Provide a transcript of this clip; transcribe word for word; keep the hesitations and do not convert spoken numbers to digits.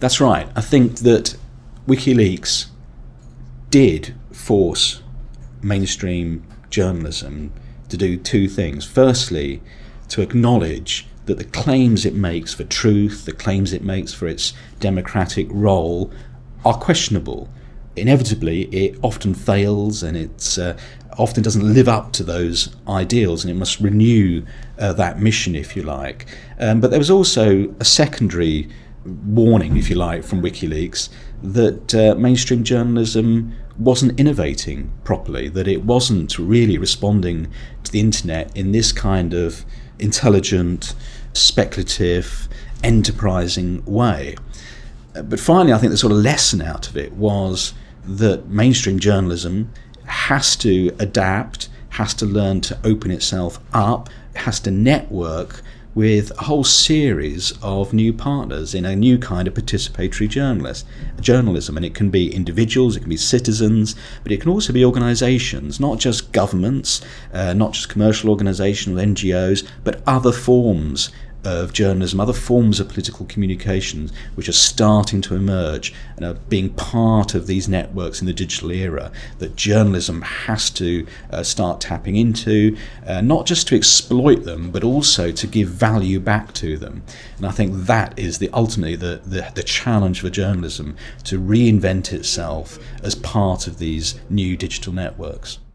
That's right. I think that WikiLeaks did force mainstream journalism to do two things. Firstly, to acknowledge that the claims it makes for truth, the claims it makes for its democratic role, are questionable. Inevitably, it often fails, and it uh, often doesn't live up to those ideals, and it must renew uh, that mission, if you like. Um, but there was also a secondary warning, if you like, from WikiLeaks that uh, mainstream journalism wasn't innovating properly, that it wasn't really responding to the internet in this kind of intelligent, speculative, enterprising way. But finally, I think the sort of lesson out of it was that mainstream journalism has to adapt, has to learn to open itself up, has to network with a whole series of new partners in a new kind of participatory journalist, journalism. And it can be individuals, it can be citizens, but it can also be organisations, not just governments, uh, not just commercial organisations, N G Os, but other forms of journalism, other forms of political communications which are starting to emerge and are being part of these networks in the digital era that journalism has to uh, start tapping into, uh, not just to exploit them, but also to give value back to them. And I think that is the ultimately the, the, the challenge for journalism, to reinvent itself as part of these new digital networks.